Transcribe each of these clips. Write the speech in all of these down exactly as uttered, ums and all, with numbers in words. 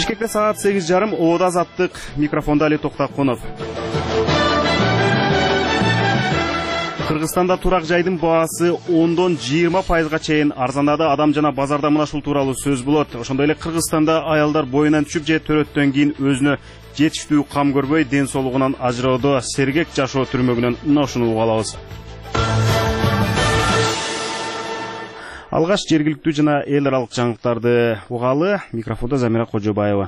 Бишкекте саат сегиз жарым Оода азаттык, микрофонда Али Токтакунов. Кыргызстанда турак жайдын баасы ондон жыйырма пайызга чейин арзандады. Адам жана базарда мына ушул тууралуу сөз болот. Ошондой эле Кыргызстанда аялдар боюнан түшүп же төрөттөн кийин өзүнө жетиштүү кам көрбөй ден соолугунан ажыроодо сергек жашоо түрмөгүнөн мына ушуну угуп алабыз. Алгаш жергиликтүү жана эл аралык жаңылыктарды угалы. Микрофондо Замира Кожобаева.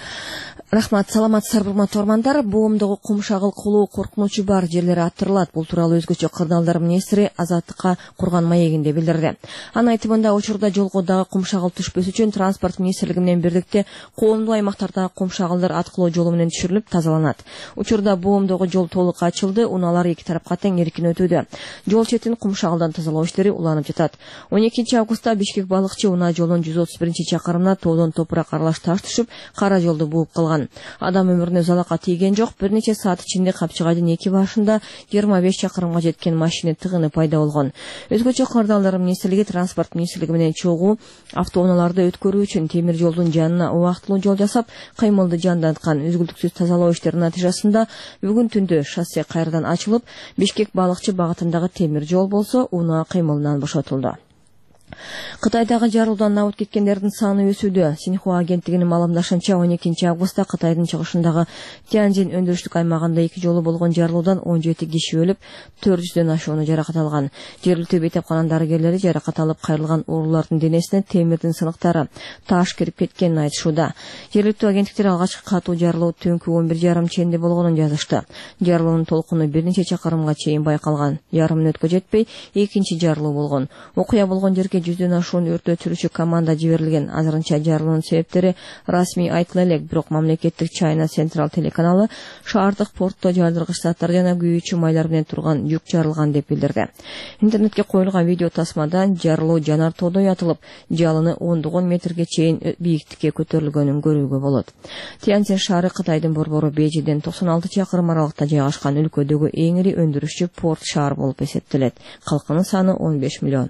Рахмат, саламатсыздар урматтуу угармандар. Боомдогу кумшагыл кылуу коркунучу бар жерлер аттырылат. Бул тууралуу өзгөчө кырдаалдар министри Азаттыкка курган маегинде билдирди. Анын айтымында учурда жолго дагы кумшагыл түшпөсү үчүн транспорт министрлиги менен бирдикте коомдуу аймактардагы кумшагылдар аткылоо жолу менен түшүрүлүп тазаланат. Учурда боомдогу жол толук ачылды, унаалар эки тарапка тең эркин өтүүдө. Жол четин кумшагылдан тазалоо иштери уланып жатат. он экинчи августта Бишкек балыкчы унаа жолунун жүз отуз биринчи чакырымына тоодон топурак аралаш таш түшүп, кара жолду бууп калган. Адам өмүрүнө залака тийген жок. Бир нече саат ичинде Капчыгайдын эки башында жыйырма беш чакырымга жеткен машина тыгыны пайда болгон. Өзгөчө кырдаалдар министрлиги транспорт министрлиги менен чогуу автоунааларды өткөрүү үчүн темир жолдун жанына убактылуу жол жасап, кыймылды жанданткан. Үзгүлтүксүз тазалоо иштеринин натыйжасында бүгүн түндө шоссе кайрадан ачылып, Бишкек балыкчы багытындагы темир жол болсо унаа кыймылынан бошотулду. Кытайдагы жарылуудан набыт кеткендердин саны өсүүдө. Синьхуа агенттигинин маалымдашынча он экинчи августта Кытайдын чыгышындагы Тяньцзин өндүрүштүк аймагында эки жолу болгон жарылуудан он жети киши өлүп, төрт жүздөн ашууну жаракат алган. Жергиликтүү бейтапкананын дарыгерлери жаракат алып кайрылган уруулардын денесине темирдин сыныктары, таш кирип кеткенин айтышууда. Жергиликтүү агенттиктер алгачкы катуу жарылуу түнкү он бир жарым ченде болгонун жазышты. Жарылуунун толкуну бир нече чакырымга чейин байкалган. Ярым мүнөткө жетпей экинчи жарылуу болгон. Окуя болгон жерге жүздөн ашуун өрт өчүрүүчү команда жиберилген. Азырынча жарылуунун себептери расмий айтыла элек, бирок мамлекеттик China Central телеканалы шаардык портто жардыргыч заттар жана күйүүчү майлар менен турган жүк жарылган деп билдирди. Интернетке коюлган видео тасмадан жарылуу жанар тоодо ятылып, жалыны ондогон метрге чейин бийиктикке көтөрүлгөнүн көрүүгө болот. Тяньцзин шаары Кытайдын борбору Бейжиңден токсон алты чакырым аралыкта жайгашкан өлкөдөгү эң ири өндүрүшчү порт шаар болуп эсептелет. Калкынын саны он беш миллион.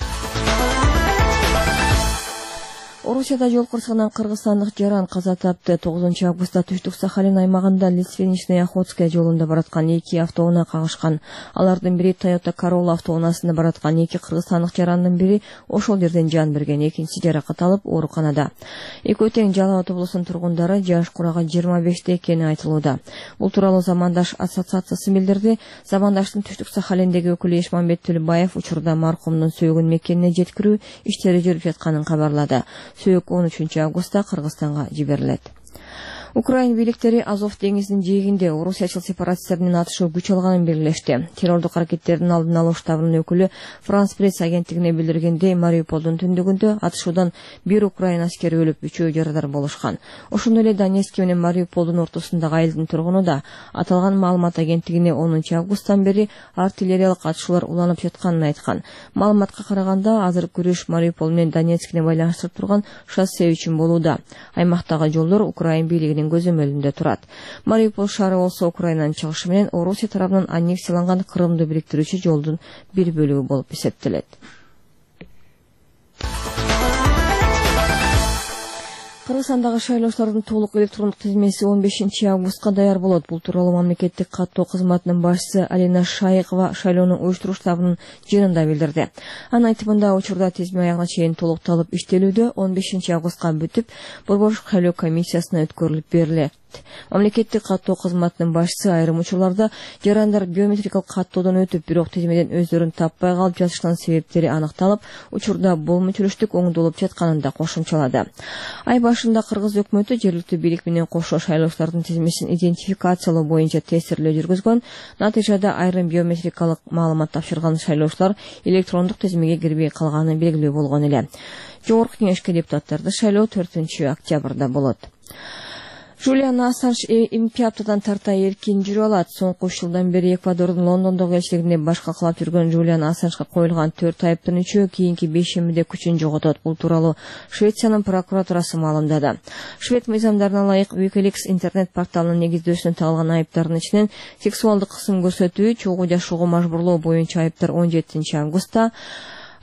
Орусияда жол кырсыгынан кыргызстандык жаран каза тапты. тогузунчу августта Түштүк Сахалин аймагында Лисвеничная Охотская жолунда бараткан эки автоунаа кагышкан. Алардын бири Toyota Corolla автоунаасында бараткан эки кыргызстандык жарандын бири ошол жерден жан берген, экинчиси жаракат алып ооруканада. Экөө тең Жалал Абад облусунун тургундары, жаш курагы жыйырма беште экени айтылууда. Бул тууралуу Замандаш ассоциациясы билдирди. Замандаштын Түштүк Сахалиндеги өкүлү Эшмамбет Төлөбаев учурда маркумдун сөөгүн мекенине жеткирүү иштери жүрүп жатканын кабарлады. Сөөк он үчүнчү августта Кыргызстанга жиберилет. Украин бийликтери Азов деңизинин жээгинде орусиячыл сепаратисттердин атышуу күч алганын белгилешти. Террордук аракеттердин алдын алуу штабынын өкүлү Франс пресс агенттигине билдиргендей, Мариуполдун түндүгүндө атышуудан бир украин аскери өлүп, үчөө жарадар болушкан. Ошондой эле Донецк менен Мариуполдун ортосундагы айылдын тургуну да аталган маалымат агенттигине онунчу августтан бери артиллериялык атышуулар уланып жатканын айткан. Маалыматка караганда, азыр күрөш Мариупол менен Донецкини байланыштырып турган шоссе үчүн болууда. Аймактагы жолдор Украин бийлигинин көзөмөлүндө турат. Мариупол шаары болсо Украинанын чыгышы менен Орусия тарабынан аннексияланган Крымды бириктирүүчү жолдун бир бөлүгү болуп эсептелет. Кыргызстандагы шайлоочулардын толук электрондук тизмеси он бешинчи августка даяр болот. Бул тууралуу мамлекеттик каттоо кызматынын башчысы Алина Шайыкова шайлоону уюштуруу штабынын жыйынында билдирди. Анын айтымында, учурда тизме аягына чейин толукталып иштелүүдө, он бешинчи августка бүтүп, борбор шайлоо комиссиясына өткөрүлүп берилет. Мамлекеттик каттоо кызматынын башчысы айрым учурларда жарандар биометрикалык каттоодон өтүп, бирок тизмеден өздөрүн таппай калып жатышынын себептери аныкталып, учурда бул мүчүлүштүк оңдолуп жатканын да кошумчалады. Ай башында Кыргыз өкмөтү жергиликтүү бийлик менен кошо шайлоочулардын тизмесин идентификациялоо боюнча тестирлөө жүргүзгөн. Натыйжада айрым биометрикалык маалымат тапшырган шайлоочулар электрондук тизмеге кирбей калганы белгилүү болгон эле. Жогорку кеңешке депутаттарды шайлоо төртүнчү октябрда болот. Жулиан Ассанж эки аптадан тарта эркин жүрө алат. Соңку үч жылдан бери Эквадордун Лондондогу элчилигинде баш калкалап жүргөн Жулиан Ассанжга коюлган төрт айыптын үчөө кийинки бейшембиде күчүн жоготот. Бул тууралуу Швециянын прокуратурасы маалымдады. Швед мыйзамдарына ылайык Wikileaks интернет порталынын негиздөөсүнө тагылган айыптардын ичинен сексуалдык кысым көрсөтүү, чогуу жашоого мажбурлоо боюнча айыптар он жетинчи августта,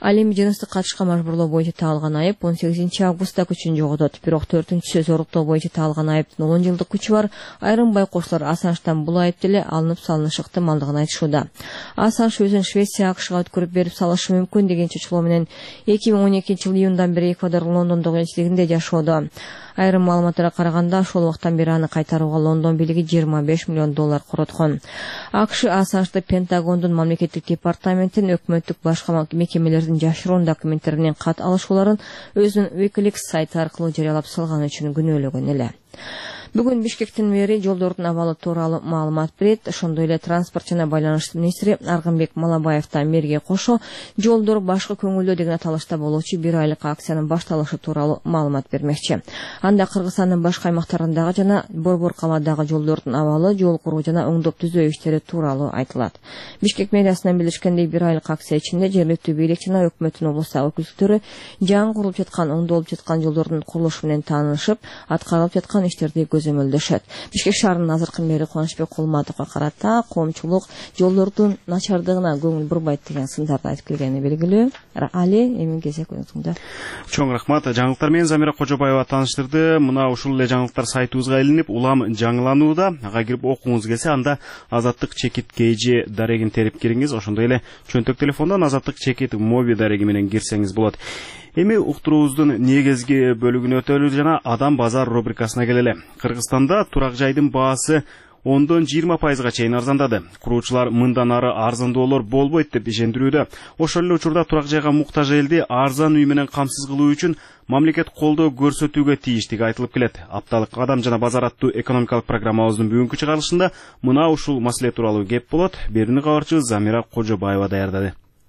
Ал эми жыныстык катышка мажбурлоо боюнча таалган айып он сегизинчи августта күчүн жоготот. Бирок төртүнчүсү зоруктоо боюнча таалган айыптын он жылдык күчү бар. Айрым байкоочулар Ассанждан бул айып деле алынып салынышы ыктымалдыгын айтышууда. Ассанж өзүн Швеция АКШга өткөрүп берип салышы мүмкүн деген чечилоо менен эки миң он экинчи жыл июндан бери Эквадордун Лондондогу элчилигинде жашоодо. Айрым маалыматтарга караганда ошол убактан бери аны кайтарууга Лондон бийлиги жыйырма беш миллион доллар короткон. АКШ Ассанжды Пентагондун мамлекеттик департаментин өкмөттүк башка мекемелердин жашыруун документтери менен кат алышууларын өзүнүн Wikileaks сайты аркылуу жарыялап салганы үчүн күнөөлөгөн эле. Бүгүн Бишкектин мэри жолдордун абалы тууралуу маалымат берет. Ошондой эле транспорт жана байланыш министри Аргынбек Малабаев да мэрге кошо жолдор башкы көңүлдүү деген аталышта болуучу бир айлык акциянын башталышы тууралуу маалымат бермекчи. Анда Кыргызстандын башка аймактарындагы жана Борбор калаадагы жолдордун абалы, жол куруу жана оңдоп түзөө иштери тууралуу айтылат. Бишкек мэриясынан билдиришкендей, бир айлык акция ичинде жергиликтүү бийлик жана өкмөттүн облустагы өкүлдүктөрү жаңы курулуп жаткан, оңдолуп жаткан жолдордун курулушу менен таанышып, аткарылып жаткан иштерди көзөмөлдөшөт. Бишкек шаарынын азыркы мэри Кубанычбек Кулматовго карата коомчулук жолдордун начардыгына көңүл бурбайт деген сындарды айтып келгени белгилүү. Али, эми кезек өзүңдө. Чоң рахмат. Жаңылыктар менен Замира Кожобаева тааныштырды. Мына ушул эле жаңылыктар сайтыбызга илинип, улам жаңыланууда. Ага кирип окуңуз келсе, анда Азаттык чекит кейжи дарегин терип кириңиз. Ошондой эле чөнтөк телефондон Азаттык чекит моби дареги менен кирсеңиз болот. Эми уктуруубуздун негизги бөлүгүнө өтөлү жана Адам базар рубрикасына келели. Кыргызстанда турак жайдын баасы ондон жыйырма пайызга чейин арзандады. Куруучулар мындан ары арзандоолор болбойт деп ишендирүүдө. Ошол эле учурда турак жайга муктаж элди арзан үй менен камсыз кылуу үчүн мамлекет колдоо көрсөтүүгө тийиштиги айтылып келет. Апталык Адам жана базар аттуу экономикалык программабыздын бүгүнкү чыгарылышында мына ушул маселе тууралуу кеп болот. Берүүнү кабарчы Замира Кожобаева даярдады.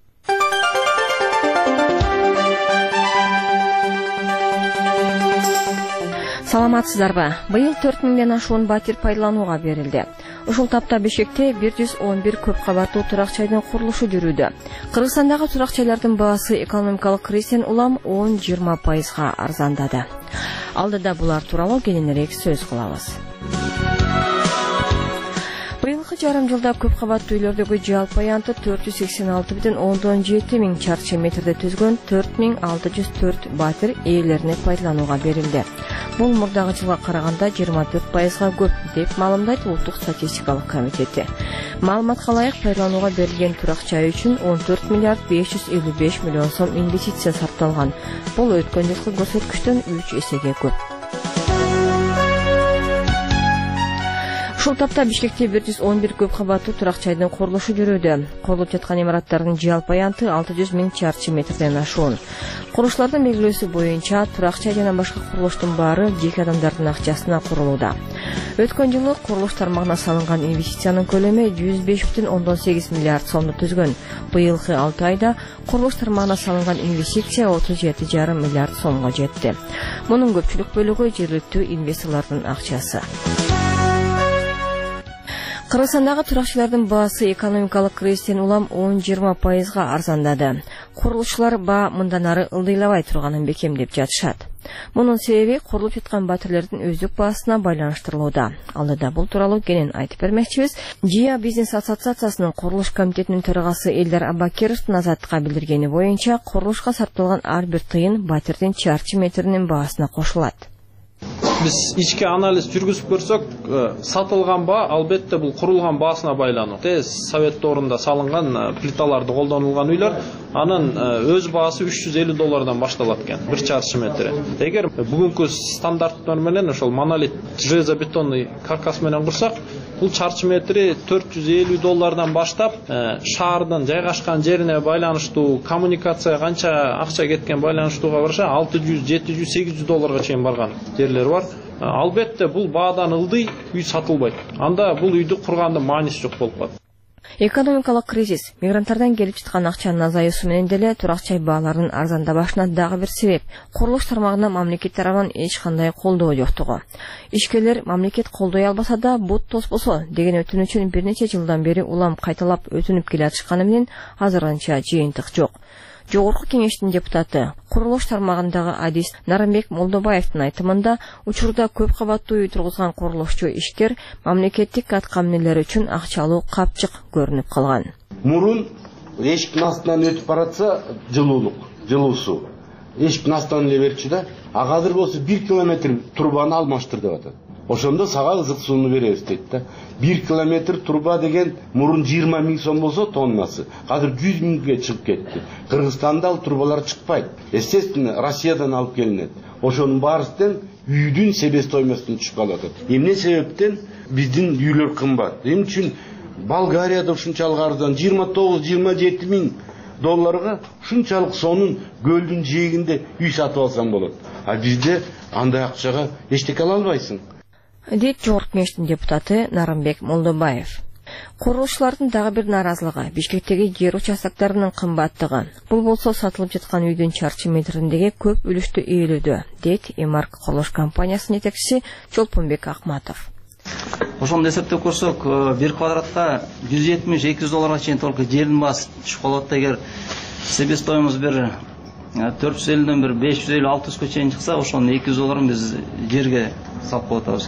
Саламатсыздарбы? Быйыл төрт миңден ашуун батир пайдаланууга берилди. Ушул тапта Бишкекте бир жүз он бир көп кабаттуу турак жайдын курулушу жүрүүдө. Кыргызстандагы турак жайлардын баасы экономикалык кризистен улам он жыйырма пайызга арзандады. Алдыда булар тууралуу кененирээк сөз кылабыз. Быйылкы жарым жылда көп кабаттуу үйлөрдөгү жалпы аянты төрт жүз сексен алты бүтүн ондон жети миң чарчы метрди түзгөн төрт миң алты жүз төрт батир ээлерине пайдаланууга берилди. Бул мурдагы жылга караганда жыйырма төрт пайызга көп деп маалымдайт Улуттук статистикалык комитети. Маалыматка ылайык пайдаланууга берилген турак жай үчүн он төрт миллиард беш жүз элүү беш миллион сом инвестиция сарпталган. Бул өткөн жылкы көрсөткүчтөн үч эсеге көп. Ушул тапта Бишкекте бир жүз он бир көп кабаттуу турак жайдын курулушу жүрүүдө. Курулуп жаткан имараттардын жалпы аянты алты жүз миң чарчы метрден ашуун. Курулуштардын белгилөөсү боюнча турак жай жана башка курулуштун баары жеке адамдардын акчасына курулууда. Өткөн жылы курулуш тармагына салынган инвестициянын көлөмү жүз беш бүтүн ондон сегиз миллиард сомду түзгөн. Быйылкы алты айда курулуш тармагына салынган инвестиция отуз жети жарым миллиард сомго жетти. Мунун көпчүлүк бөлүгү жергиликтүү инвесторлордун акчасы. Кыргызстандагы туракчылардын баасы экономикалык кризистен улам он жыйырма пайызга арзандады. Курулушчулар баа мындан ары ылдыйлабай турганын бекемдеп жатышат. Мунун себеби курулуп жаткан батирлердин өздүк баасына байланыштырылууда. Алдыда бул тууралуу кенен айтып бермекчибиз. ЖИА бизнес ассоциациясынын курулуш комитетинин төрагасы Элдар Абакировдун Азаттыкка билдиргени боюнча, курулушка сарпталган ар бир тыйын батирдин чарчы метринин баасына кошулат. Biz ички анализ жүргүзүп көрсөк, сатылган баа албетте бул курулган баасына байлануу. Совет доорунда салынган плиталарды колдонулган үйлөр, анын өз баасы үч жүз элүү доллардан башталат экен, бир чарчы метри. Эгер бүгүнкү стандарттар менен ошол монолит железобетонный каркас менен курсак, бул чарчы метри төрт жүз элүү доллардан баштап, шаардын жайгашкан жерине байланыштуу, коммуникацияга канча акча кеткен байланыштууга барса алты жүз, жети жүз, сегиз жүз долларга чейин барган жерлер бар. Албетте бул баадан ылдый үй сатылбайт. Анда бул үйдү кургандын мааниси жок болуп калат. Экономикалык кризис, мигранттардан келип жаткан акчанын азаюусу менен деле турак жай бааларынын арзандабашына дагы бир себеп. Курулуш тармагына мамлекет тарабынан эч кандай колдоо жоктугу. Ишкерлер мамлекет колдой албаса да бут тоспосо деген өтүнүчүн бир нече жылдан бери улам кайталап өтүнүп келе жатышканы менен азырынча жыйынтык жок. Жогорку кеңештин депутаты, курулуш тармагындагы адис Нарымбек Молдобаевдин айтымында, учурда көп кабаттуу үй тургузган курулушчу ишкер мамлекеттик аткаминелер үчүн акчалуу капчык көрүнүп калган. Мурун эшиктин астынан өтүп баратса жылуулук, жылуу суу. Эшиктин астынан эле берчү да, а азыр болсо бир километр трубаны алмаштыр деп атат. Ошондо сага ызык сууну беребиз дейт да. бир километр труба деген мурун жыйырма миң сом болсо тоннасы, азыр жүз миңге чыгып кетти. Кыргызстанда ал трубалар чыкпайт. Естественно, Россиядан алып келинет. Ошонун баарысынан үйдүн себестоимостун түшүп калып атат. Эмне себептен биздин үйлөр кымбат? Эмне үчүн Болгарияда ушунчалык арзан жыйырма тогуз жыйырма жети миң долларга ушунчалык сонун көлдүн жээгинде үй сатып алсаң болот. А бизде андай акчага эчтеке ала албайсың. Дейт Жогорку Кеңештин депутаты Нарымбек Молдобаев. Курулушчулардын дагы бир наразылыгы Бишкектеги жер участоктарынын кымбаттыгы. Бул болсо сатылып жаткан үйдүн чарчы метриндеги көп үлүштү ээлөөдө, дейт Эмарк курулуш компаниясынын жетекчиси Чолпонбек Акматов. Ошондо эсептеп көрсөк, бир квадратка жүз жетимиш эки жүз долларга чейин только жердин баасы түшүп калат. Эгер себестоимост бир төрт жүз элүүдөн бир беш жүз элүү алты жүзгө чейин чыкса, ошонун эки жүз долларын биз жерге салып коюп атабыз.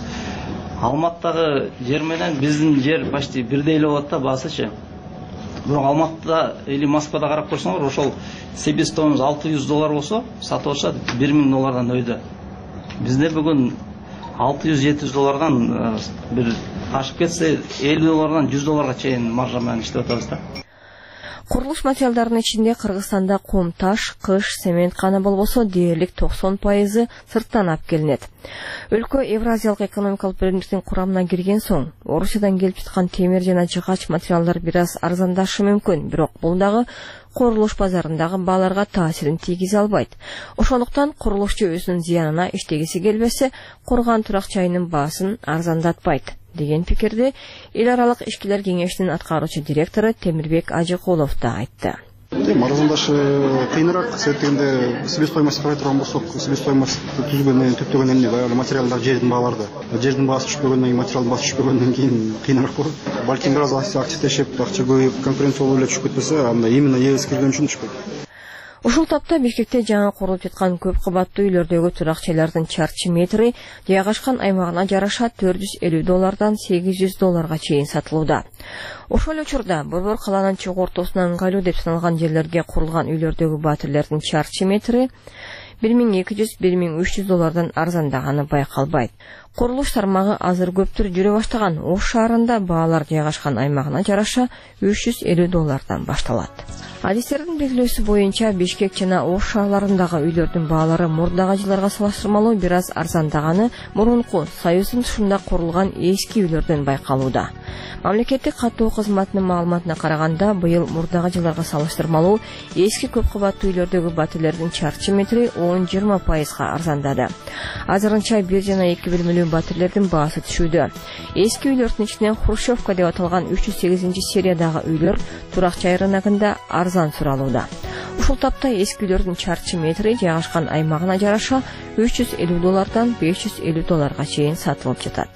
Алматыдагы жер менен биздин жер почти бирдей эле болот да баасычы. Бирок Алматыда или Москвада карап көрсөңөр, ошол себестоимост алты жүз доллар болсо, сатып алышат бир миң доллардан өйдө. Бизде бүгүн алты жүз жети жүз доллардан бир ашып кетсе элүү доллардан жүз долларга чейин маржа менен иштеп атабыз да. Курулуш материалдарынын ичинде Кыргызстанда кум, таш, кыш, цемент гана болбосо дээрлик токсон пайызы сырттан алып келинет. Өлкө Евразиялык экономикалык биримдиктин курамына кирген соң, Орусиядан келип жаткан темир жана жыгач материалдар бир аз арзандашы мүмкүн, бирок бул дагы курулуш базарындагы бааларга таасирин тийгизе албайт. Ошондуктан курулушчу өзүнүн зыянына иштегиси келбесе, курган турак жайынын баасын арзандатпайт деген пикирди эл аралык ишкилер кеңешинин аткаруучу директору Темирбек Ажыкулов да айтты. Арзандашы кыйыныраак, себептегенде себестоимост карай турган болсок, себестоимост түзгөндөн түптөгөн эмне баягы материалдар жердин бааларда. Жердин баасы түшпөгөндөн кийин, материалдын баасы түшпөгөндөн кийин кыйыныраак болот. Балким бир аз активдешип, акча көбөйүп, конкуренция болуп эле түшүп кетпесе, анда именно эгиз кирген үчүн түшпөйт. Ушул тапта Бишкекте жаңы курулуп жаткан көп кабаттуу үйлөрдөгү турак жайлардын чарчы метри жайгашкан аймагына жараша төрт жүз элүү доллардан сегиз жүз долларга чейин сатылууда. Ошол учурда борбор калаанын чыгуу ортосуна ыңгайлуу деп саналган жерлерге курулган үйлөрдөгү батирлердин чарчы метри бир миң эки жүз — бир миң үч жүз доллардан арзандаганы байкалбайт. Курулуш тармагы азыр көптүр жүрө баштаган Ош шаарында баалар жайгашкан аймагына жараша үч жүз элүү доллардан башталат. Адистердин белгилөөсү боюнча Бишкек жана Ош шаарларындагы үйлөрдүн баалары мурдагы жылдарга салыштырмалуу бир аз арзандаганы мурунку Союздун тушунда курулган эски үйлөрдөн байкалууда. Мамлекеттик каттоо кызматынын маалыматына караганда, быйыл мурдагы жылдарга салыштырмалуу эски көп кабаттуу үйлөрдөгү батирлердин чарчы метри он — жыйырма пайызга арзандады. Азырынча бир жана эки бөлмөлүү батирлердин баасы түшүүдө. Эски үйлөрдүн ичинен Хрущевка деп аталган үч жүз сегизинчи сериядагы үйлөр турак жай рыногунда арзан суралууда. Ушул тапта эски үйлөрдүн чарчы метри жайгашкан аймагына жараша үч жүз элүү доллардан беш жүз элүү долларга чейин сатылып жатат.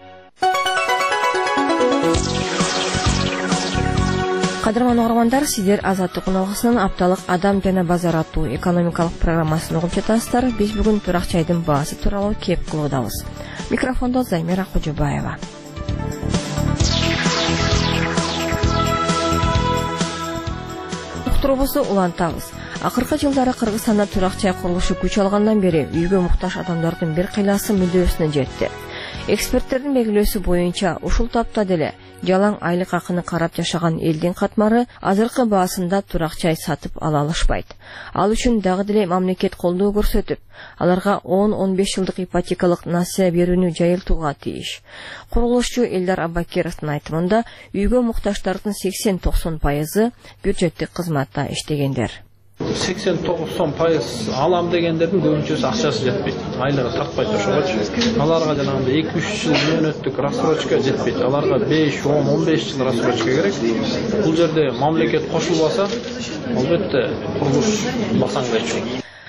Кадырман угармандар, сиздер Азаттык уналгысынын апталык адам жана базар аттуу экономикалык программасын угуп жатасыздар. Биз бүгүн турак жайдын баасы тууралуу кеп кылуудабыз. Микрофондо Займира Кожобаева. Уктуруубузду улантабыз. Акыркы жылдары Кыргызстанда турак жай курулушу күч алгандан бери үйгө муктаж адамдардын бир кыйласы мүдөөсүнө жетти. Эксперттердин белгилөөсү боюнча, ушул тапта деле жалаң айлык акыны карап жашаган элдин катмары азыркы баасында турак жай сатып ала алышпайт. Ал үчүн дагы деле мамлекет колдоо көрсөтүп, аларга он — он беш жылдык ипотекалык насыя берүүнү жайылтууга тийиш. Курулушчу Элдар Аббакировдун айтымында, үйгө муктаждардын сексен — токсон пайызы бюджеттик кызматта иштегендер. сексен токсон пайыз алам дегендердин көбүнчөсү акчасы жетпейт. Айлыгы тартпайт ошогочу. Аларга жанагындай эки үч жыл мөөнөттүк рассрочка жетпейт. Аларга беш — он — он беш жыл рассрочка керек. Бул жерде мамлекет кошулбаса, албетте курулуш басаңдайт.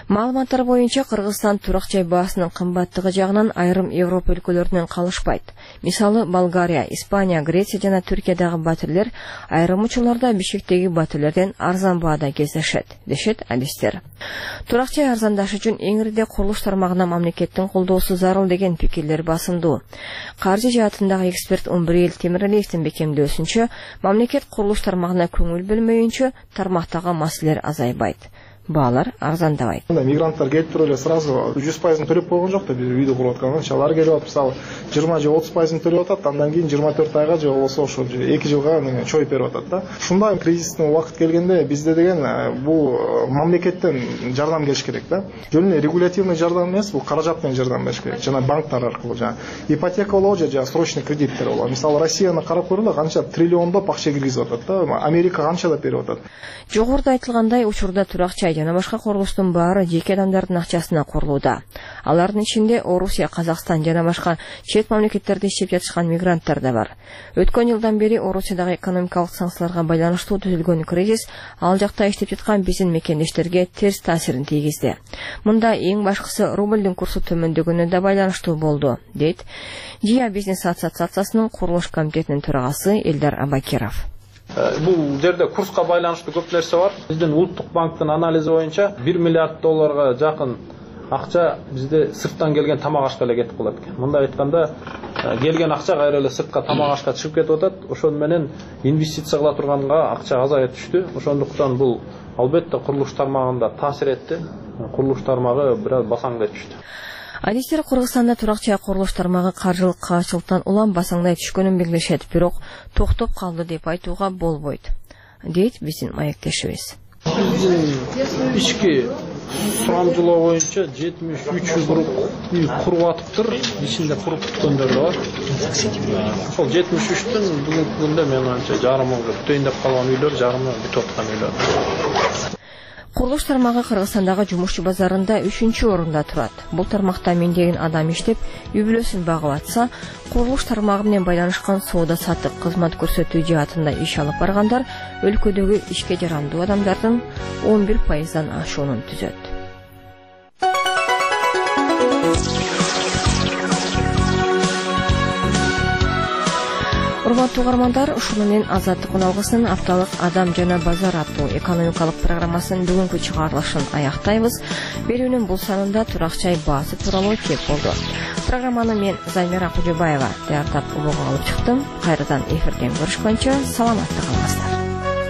Маалыматтар боюнча Кыргызстан турак жай баасынын кымбаттыгы жагынан айрым Европа өлкөлөрүнөн калышпайт. Мисалы Болгария, Испания, Греция жана Түркиядагы батирлер айрым учурларда Бишкектеги батирлерден арзан баада кездешет, дешет адистер. Турак жай арзандаш үчүн эң ирде курулуш тармагына мамлекеттин колдоосу зарыл деген пикирлер басымдуу. Каржы жаатындагы эксперт Умбриел Темиралиевдин бекемдөөсүнчө, мамлекет курулуш тармагына көңүл бөлмөйүнчө тармактагы маселелер азайбайт. Баалар арзандабайт. Мигранттар келип туруп эле сразу жүз пайызын төлөп койгон жок да, бир үйдү куруп аткан. Алар келип атып, мисалы жыйырма же отуз пайызын төлөп атат, андан кийин жыйырма төрт айга же болбосо ошо эки жылга чоюп берип атат да. Ушундай кризистин убакыт келгенде бизде деген бул мамлекеттен жардам келиш керек да. Жөн эле регулятивный жардам эмес, бул каражат менен жардам бериш керек. Жана банктар аркылуу жана ипотека болобу же срочный кредиттер болобу. Мисалы Россияны карап көргөндө канча триллиондоп акча киргизип атат да. Америка канчалап берип атат. Жогоруда айтылгандай, учурда турак жай жана башка курулуштун баары жеке адамдардын акчасына курулууда. Алардын ичинде Орусия, Казакстан жана башка чет мамлекеттерде иштеп жатышкан мигранттар да бар. Өткөн жылдан бери Орусиядагы экономикалык санкцияларга байланыштуу түзүлгөн кризис ал жакта иштеп жаткан биздин мекендештерге терс таасирин тийгизди. Мында эң башкысы рублдун курсу төмөндөгөнүнө да байланыштуу болду, дейт Жия бизнес ассоциациясынын курулуш комитетинин төрагасы Элдар Абакиров. Бул жерде курска байланыштуу көп нерсе бар. Биздин Улуттук банктын анализи боюнча бир миллиард долларга жакын акча бизде сырттан келген тамак ашка эле кетип калат экен. Мындай айтканда, келген акча кайра эле сыртка тамак ашка чыгып кетип атат. Ошон менен инвестиция кыла турганга акча азая түштү. Ошондуктан бул албетте курулуш тармагында таасир этти. Курулуш тармагы бир аз басаңдай түштү. Адистер Кыргызстанда турак жай курулуш тармагы каржылык каачылыктан улам басаңдай түшкөнүн белгилешет, бирок токтоп калды деп айтууга болбойт, дейт биздин маектешибиз. Биздин ички сурамжылоо боюнча жетимиш үч куруп куруп атыптыр, ичинде куруп бүткөндөр да бар. Ошол жетимиш үчтүн бүгүнкү күндө мен анча жарымы бүтөйүн деп калган үйлөр, жарымы бүтүп аткан үйлөр. Курулуш тармагы Кыргызстандагы жумушчу базарында үчүнчү орунда турат. Бул тармакта миңдеген адам иштеп, үй бүлөсүн багып атса, курулуш тармагы менен байланышкан соода сатып, кызмат көрсөтүү жаатында иш алып баргандар өлкөдөгү ишке жарандуу адамдардын он бир пайыздан ашуунун түзөт. Урматтуу угармандар, ушуну менен Азаттык алгысынын апталык Адам жана базар аттуу экономикалык программасынын бүгүнкү чыгарылышын аяктайбыз. Берүүнүн бул санында турак жай баасы тууралуу кеп болду. Программаны мен Замира Кудубаева даярдап улууга алып чыктым. Кайрадан эфирден көрүшкөнчө саламатта калыңыздар.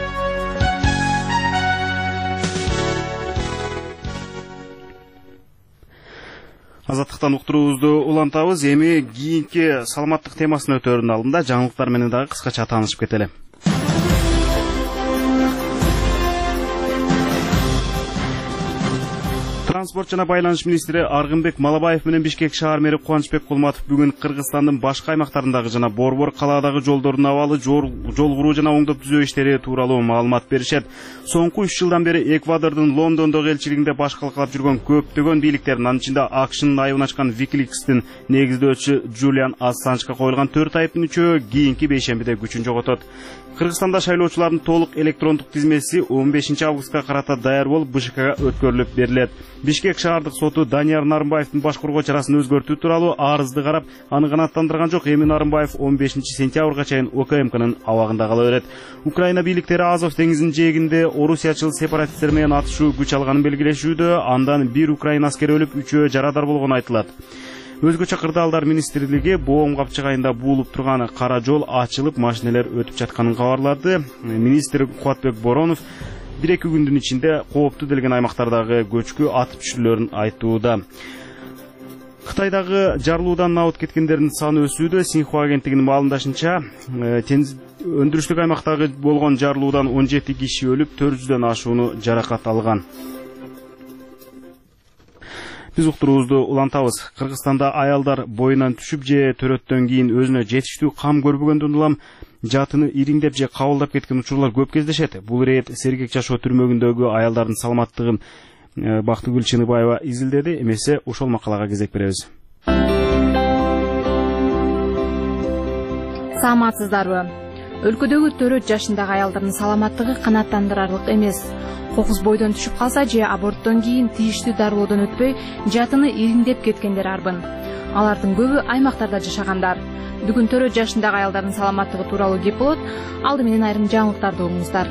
Азаттыктан уктуруубузду улантабыз. Эми кийинки саламаттык темасына өтөрүнүн алдында жаңылыктар менен дагы кыскача таанышып кетели. Транспорт жана байланыш министри Аргынбек Малабаев менен Бишкек шаар мэри Кубанычбек Кулматов бүгүн Кыргызстандын башка аймактарындагы жана Борбор калаадагы жолдордун абалы, жол куруу жана оңдоп түзөө иштери тууралуу маалымат беришет. Соңку үч жылдан бери Эквадордун Лондондогу элчилигинде баш калкалап жүргөн көптөгөн бийликтердин, анын ичинде АКШнын айыбын ачкан Wikileaks'тин негиздөөчү Джулиан Ассанжга коюлган төрт айыптын үчөө кийинки бейшембиде күчүн жоготот. Кыргызстанда шайлоочулардын толук электрондук тизмеси он бешинчи августка карата даяр болуп БШКга өткөрүлүп берилет. Бишкек шаардык соту Данияр Нарымбаевдин башкаруу чарасын өзгөртүү тууралуу арызды карап, аны канааттандырган жок. Эми Нарымбаев он бешинчи сентябрга чейин ОКМКнын абагында кала берет. Украина бийликтери Азов деңизинин жээгинде орусиячыл сепаратисттер менен атышуу күч алганын белгилешүүдө, андан бир украин аскери өлүп, үчөө жарадар болгону айтылат. Өзгөчө кырдаалдар министрлиги Боом капчыгайында буулуп турган кара жол ачылып, машинелер өтүп жатканын кабарлады. Министр Кубатбек Боронов бир-эки күндүн ичинде кооптуу делген аймактардагы көчкү атып түшүрүлөрүн айтууда. Кытайдагы жарылуудан абыт кеткендердин саны өсүүдө. Синьхуа агенттигинин маалымдашынча, өндүрүштүк аймактагы болгон жарылуудан он жети киши өлүп, төрт жүздөн ашууну жаракат алган. Биз уктуруубузду улантабыз. Кыргызстанда аялдар боюнан түшүп же төрөттөн кийин өзүнө жетиштүү кам көрбөгөндөн улам жатыны ириңдеп же кабылдап кеткен учурлар көп кездешет. Бул рейд Сергек жашоо түрмөгүндөгү аялдардын саламаттыгын Бактыгүл Чыныбаева изилдеди. Эмесе ошол макалага кезек беребиз. Саламатсыздарбы? Өлкөдөгү төрт жашындагы аялдардын саламаттыгы канааттандырарлык эмес. кокус бойдон түшүп калса же аборттон кийин тийиштүү дарылоодон өтпөй жатыны ириңдеп кеткендер арбын. Алардын көбү аймактарда жашагандар. Бүгүн төрт жашындагы аялдардын саламаттыгы тууралуу кеп болот. Алды менен айрым жаңылыктарды угуңуздар.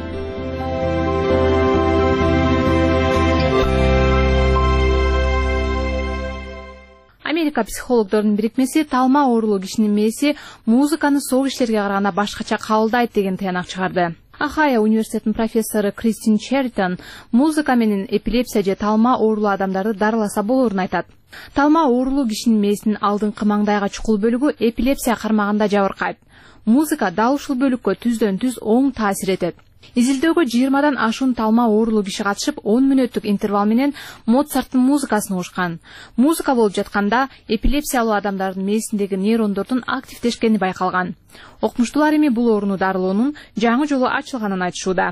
Америка психологдордун бирикмеси талма оорулуу кишинин мээси музыканы соо кишилерге караганда башкача кабылдайт деген тыянак чыгарды. Ахая университетинин профессору Кристин Черритон музыка менен эпилепсия же талма оорулуу адамдарды дарыласа болорун айтат. Талма оорулуу кишинин мээсинин алдыңкы маңдайга чукул бөлүгү эпилепсия кармаганда жабыркайт. Музыка дал ушул бөлүккө түздөн түз оң таасир этет. Изилдөөгө жыйырмадан ашуун талма оорулуу киши катышып, он мүнөттүк интервал менен Моцарттын музыкасын угушкан. Музыка болуп жатканда эпилепсиялуу адамдардын мээсиндеги нейрондордун активдешкени байкалган. Окумуштуулар эми бул ооруну дарылоонун жаңы жолу ачылганын айтышууда.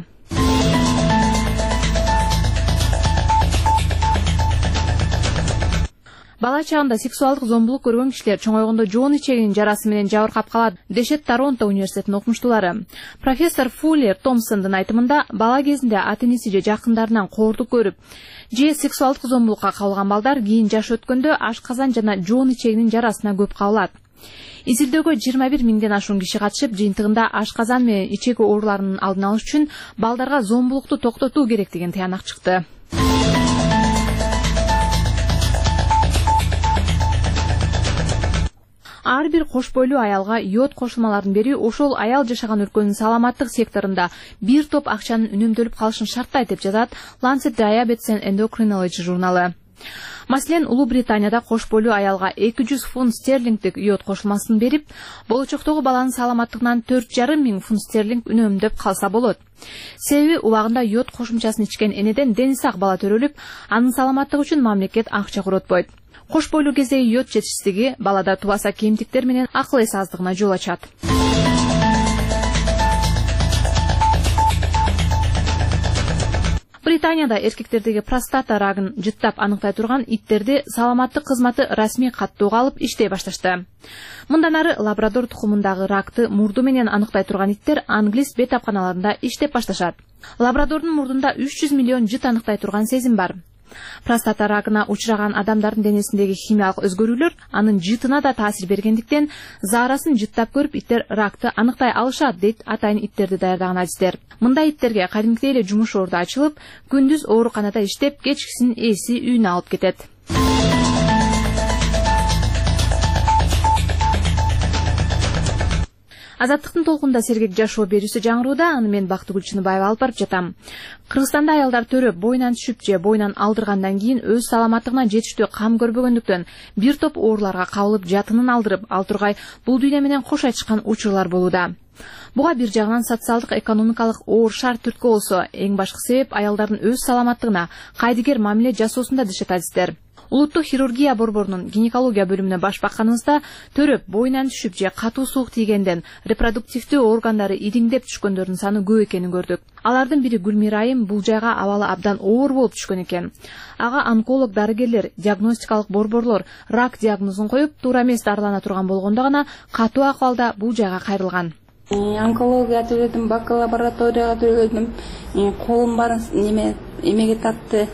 Бала чагында сексуалдык зомбулук көргөн кишилер чоңойгондо жоон ичегинин жарасы менен жабыркап калат, дешет Торонто университетинин окумуштуулары. Профессор Фуллер Томпсондун айтымында, бала кезинде ата-энеси же жакындарынан коордук көрүп, же сексуалдык зомбулукка кабылган балдар кийин жаш өткөндө ашказан жана жоон ичегинин жарасына көп кабылат. Изилдөөгө жыйырма бир миңден ашуун киши катышып, жыйынтыгында ашказан менен ичеги ооруларынын алдын алыш үчүн балдарга зомбулукту токтотуу керек деген тыянак чыкты. Ар бир кош бойлуу аялга йод кошулмаларын берүү ошол аял жашаган өлкөнүн саламаттык секторунда бир топ акчанын үнөмдөлүп калышын шарттайт деп жазат Lancet Diabetes and Endocrinology журналы. Маселен, Улуу Британияда кош бойлуу аялга эки жүз фунт стерлингдик йод кошулмасын берип, болочоктогу баланын саламаттыгынан төрт жарым миң фунт стерлинг үнөмдөп калса болот. Себеби убагында йод кошумчасын ичкен энеден дени сак бала төрөлүп, анын саламаттыгы үчүн мамлекет акча коротпойт. Кош бойлуу кездеги йод жетишсиздиги балада тубаса кемтиктер менен акыл эс аздыгына жол ачат. Британияда эркектердеги простата рагын жыттап аныктай турган иттерди саламаттык кызматы расмий каттоого алып иштей башташты. Мындан ары лабрадор тукумундагы ракты мурду менен аныктай турган иттер англис бет апканаларында иштеп башташат. Лабрадордун мурдунда үч жүз миллион жыт аныктай турган сезим бар. Простата рагына учураган адамдардын денесиндеги химиялык өзгөрүүлөр анын жытына да таасир бергендиктен заарасын жыттап көрүп иттер ракты аныктай алышат, дейт атайын иттерди даярдаган адистер. Мындай иттерге кадимкидей эле жумуш орду ачылып, күндүз ооруканада иштеп, кечкисин ээси үйүнө алып кетет. Азаттыктын толкунда сергек жашоо берүүсү жаңырууда, аны мен Бактыгүл Чыныбаева алып барып жатам. Кыргызстанда аялдар төрөп, бойнан түшүп же бойнан алдыргандан кийин өз саламаттыгына жетиштүү кам көрбөгөндүктөн бир топ ооруларга кабылып, жатынын алдырып, ал тургай бул дүйнө менен кош айтышкан учурлар болууда. Буга бир жагынан социалдык экономикалык оор шарт түрткү болсо, эң башкы себеп аялдардын өз саламаттыгына кайдыгер мамиле жасоосунда дешет адистер. Улуттук хирургия борборунун гинекология бөлүмүнө баш бакканыбызда төрөп, бойнан түшүп же катуу суук тийгенден репродуктивдүү органдары ириңдеп түшкөндөрдүн саны көп экенин көрдүк. Алардын бири Гүлмира айым бул жайга абалы абдан оор болуп түшкөн экен. Ага онколог дарыгерлер, диагностикалык борборлор рак диагнозун коюп, туура эмес дарылана турган болгондо гана катуу акыбалда бул жайга кайрылган. Онкология төлөдүм, бакалавриатурага төлөдүм, колум барын неме эмеге тартты.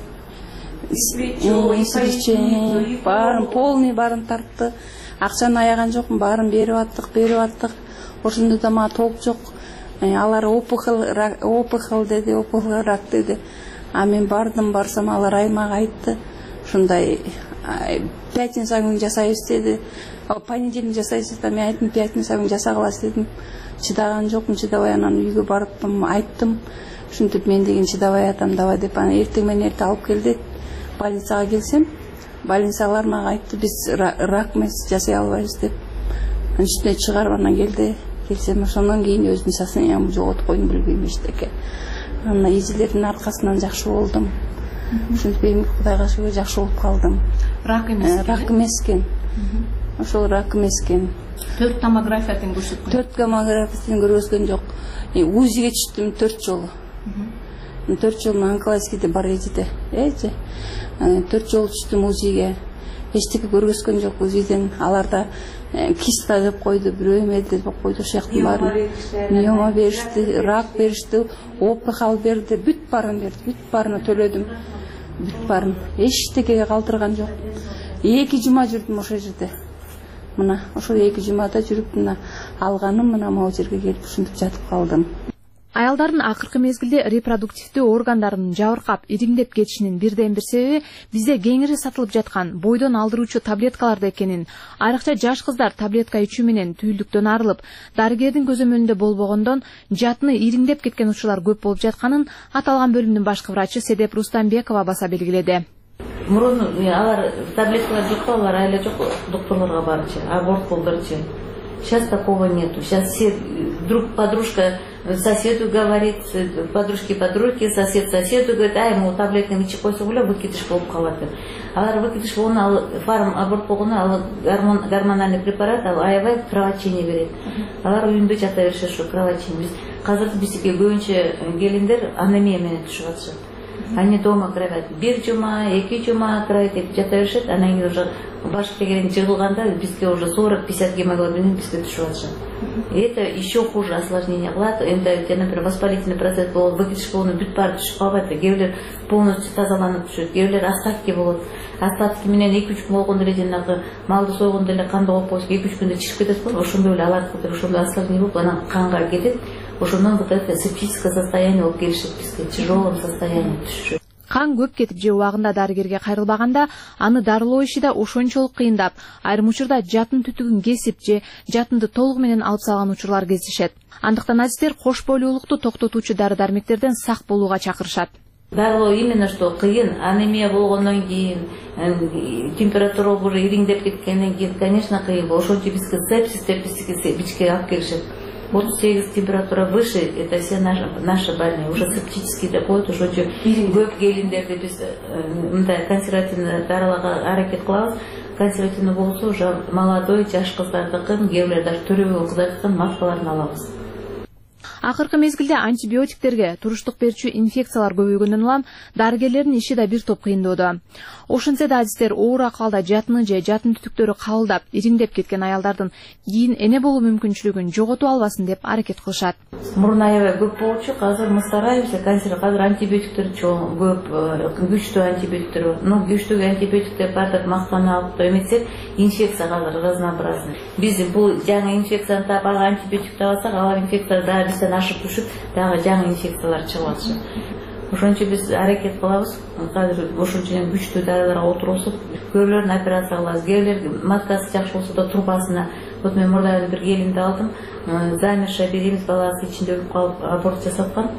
Барын полный барын тартты. Акчаны аяган жокмун, барын берип аттык, берип аттык. Ошондо да мага толк жок. Алар опухол, опухол деди, опухол рак деди. А мен бардым, барсам алар аймак айтты. Ушундай пятница күнү жасайбыз деди. Понедельник жасайсыз да, мен айттым, пятница күнү жасагаласыз дедим. Чыдаган жокмун, чыдабай анан үйгө барып айттым. Ушинтип мен деген чыдабай атам давай деп, анан эртең менен эрте алып келди. Больницага келсем, больницалар мага айтты, биз рак эмес, жасай албайбыз деп. Анан үстүнө чыгарып анан келди. Келсем, ошондон кийин өзүмдүн состояниямды жоготкойм билбейм эчтеке. Анан изилердин аркасынан жакшы болдум. Ушинтип эми Кудайга шүгүр жакшы болуп калдым. Рак эмес. Рак эмес экен. Ошол рак эмес экен. Төрт томографиядан көрсөткөн. Төрт томографиядан көргөзгөн жок. УЗИге түштүм төрт жолу. төрт жолу онкологияда бар эдиде. Эже. төрт жолу түштүм УЗИге. эчтеке көргөзгөн жокпуз үйдөн. Аларда киста деп койду, бирөө эме деп койду, ошяктын баарын миома беришти, рак беришти, опухол берди, бүт баарын берди, бүт баарына төлөдүм. Бүт баарын эчтекеге калтырган жок. эки жума жүрдүм ошол жерде. Мына ошол эки жумада жүрүп мына алганым мына могу жерге келип ушинтип жатып калдым. Аялдардын акыркы мезгилде репродуктивдүү органдарынын жабыркап, ириңдеп кетишинин бирден бир себеби бизде кеңири сатылып жаткан бойдон алдыруучу таблеткаларда экенин, айрыкча жаш кыздар таблетка ичүү менен түйүлдүктөн арылып, дарыгердин көзөмөлүндө болбогондон жатыны ириңдеп кеткен учурлар көп болуп жатканын аталган бөлүмдүн башкы врачы Седеп Рустамбекова баса белгиледи. Мурун алар таблеткалар жок, алар айла жок, докторлорго барчы, аборт болдурчу. Сейчас такого нету. Сейчас все друг подружка соседу говорит, подружки подруги, сосед соседу говорит, а ему таблетка ичип койсо эле выкидыш болуп калат. Алар выкидыш болгону ал фарм аборт болгону ал гормон гормональный препарат ал аябай кровотечение берет. Алар үйүндө жата беришет ушу кровотечение. Биз азыр бизге көбүнчө келиндер анемия менен түшүп атышат. Они дома кровят бир жума, эки жума кровать деп жата беришет, анан кийин уже баш тегерен жыгылганда бизге уже сорок пятьдесят гемоглобин бизге түшүп атышат. И это еще хуже осложнение кылат. Эми, например, воспалительный процесс болот, выкидыш болгону бүт баары түшүп калбайт. Кээ полностью тазаланып түшөт, кээ остатки болот. Остатки менен эки үч күн болгондо эле жанагы малды сойгондо эле кандай болуп койсо эки үч күндө чыгып кетет го. Ошондой эле алардыкы ошондой осложнение болуп анан канга кетет. Ошондон вот это септическое состояние болуп келишет бизге, тяжелом состоянии түшүшөт. Кан көп кетип же убагында дарыгерге кайрылбаганда аны дарылоо иши да ошончолук кыйындап, айрым учурда жатын түтүгүн кесип же жатынды толугу менен алып салган учурлар кездешет. Андыктан адистер кош бойлуулукту токтотуучу дары-дармектерден сак болууга чакырышат. Дарылоо именно что кыйын, анемия болгондон кийин, температура уже ириңдеп кеткенден кийин, конечно, кыйын. Ошончо бизге сепсис деп бизге алып келишет. отуз сегиз температура выше, это все наши, наши больные, уже септический коет, уже көп келиндерди биз мындай консервативный дарылага аракет кылабыз. Консервативный болсо уже молодой жаш кыздардыкын, кээ даже төрөгө кыздардыкын маскаларын алабыз. Акыркы мезгилде антибиотиктерге туруштук берүүчү инфекциялар көбөйгөндөн улам дарыгерлердин иши да бир топ кыйындоодо. Ошентсе да адистер оор акыбалда жатыны же жатын түтүктөрү кабылдап, ириңдеп кеткен аялдардын кийин эне болуу мүмкүнчүлүгүн жоготуп албасын деп аракет кылышат. Мурун аябай көп болчу, азыр мы стараемся, консерв азыр антибиотиктер чоң, көп, күчтүү антибиотиктер. Ну, күчтүү антибиотиктер бар деп мактанып эметсек, инфекция азыр разнообразный. Биз бул жаңы инфекцияны таап антибиотик алсак, ал инфекция да бизден ашып түшүп, дагы жаңы инфекциялар чыгып атышат. Ошончо биз аракет кылабыз. Азыр ошончо күчтүү дарыларга отурусуп, көбүлөрүн операция кылабыз. Кээбилер маткасы жакшы болсо да трубасына. Вот мен мурда бир келинди алдым. Замершая беременность баласы ичинде өлүп калып аборт жасаткан.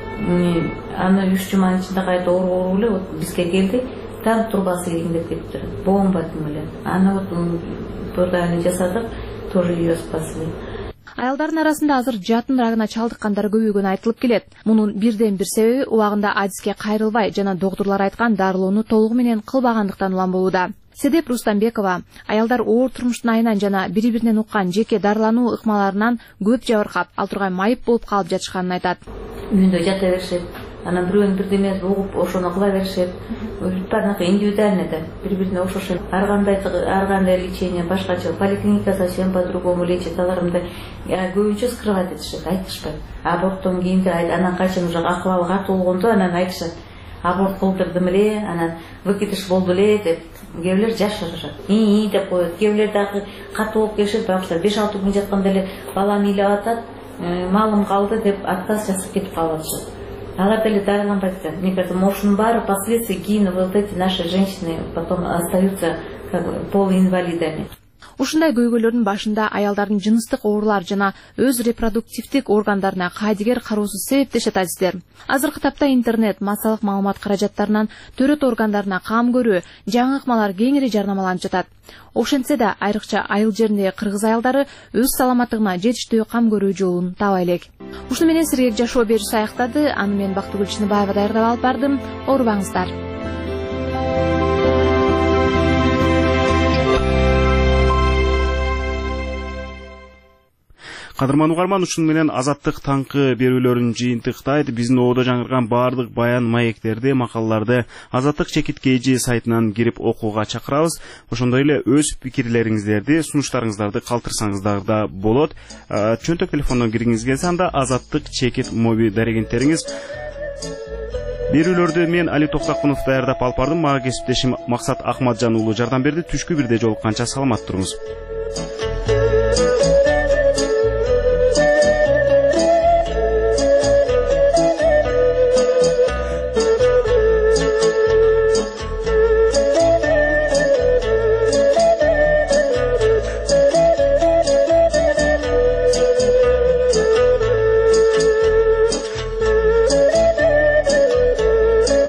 Аны үч жуманын ичинде кайта ооруп эле вот бизге келди. Там трубасы ириңдеп кетиптир. Бомба менен. Аны вот мурда жасадык, тоже ее спасли. Аялдардын арасында азыр жатын рагына чалдыккандар көбөйгөнү айтылып келет. Мунун бирден бир себеби убагында адиске кайрылбай жана доктурлар айткан дарылоону толугу менен кылбагандыктан улам болууда. Седеп Рустамбекова аялдар оор турмуштун айынан жана бири-биринен уккан жеке дарылануу ыкмаларынан көп жабыркап, ал тургай майып болуп калып жатышканын айтат. Үйүндө жата беришет. Анан бирөөнүн бирдемеси угуп, ошону кыла беришет. Баарыныкы индивидуально да, бири-бирине окшошот. Ар кандай ар кандай лечение башкача, поликлиника совсем по-другому лечит. Алар мындай көбүнчө скрывать этишет, айтышпайт. Аборттон кийин анан качан уже акыбалы катуу болгондо анан айтышат. Аборт кылдырдым эле, анан выкидыш болду эле деп. Кээбилер жашырышат. И деп коет. Кээбилер дагы катуу болуп келишет, бакса беш алты күн жатканда эле баланы ыйлап атат, малым калды деп отказ жасап кетип калып атышат. Алар деле дарыланбайт. Мне кажется, ошонун баары последствия кийин вот эти наши женщины потом остаются как бы полуинвалидами. Ушундай көйгөйлөрдүн башында аялдардын жыныстык оорулар жана өз репродуктивдик органдарына кайдыгер кароосу себептешет адистер. Азыркы тапта интернет, массалык маалымат каражаттарынан төрөт органдарына кам көрүү, жаңы ыкмалар кеңири жарнамаланып жатат. Ошентсе да айрыкча айыл жериндеги кыргыз аялдары өз саламаттыгына жетиштүү кам көрүү жолун таба элек. Ушуну менен сирге жашоо берүүсү аяктады. Аны мен Бактыгүл Чыныбаева даярдап алып бардым. Оорубаңыздар. Кадырман угарман, ушуну менен Азаттык таңкы берүүлөрүн жыйынтыктайт. Биздин оодо жаңырган баардык баян маектерди, макалаларды Азаттык чекит kg сайтынан кирип окууга чакырабыз. Ошондой эле өз пикирлериңиздерди, сунуштарыңыздарды калтырсаңыздар да болот. Чөнтөк телефондон кириңиз келсе, анда Азаттык чекит моби дарегенттериңиз. Берүүлөрдү мен Али Токтакунов даярдап алып бардым. Мага кесиптешим Максат Ахматжан уулу жардам берди. Түшкү бирде жолукканча саламат туруңуз.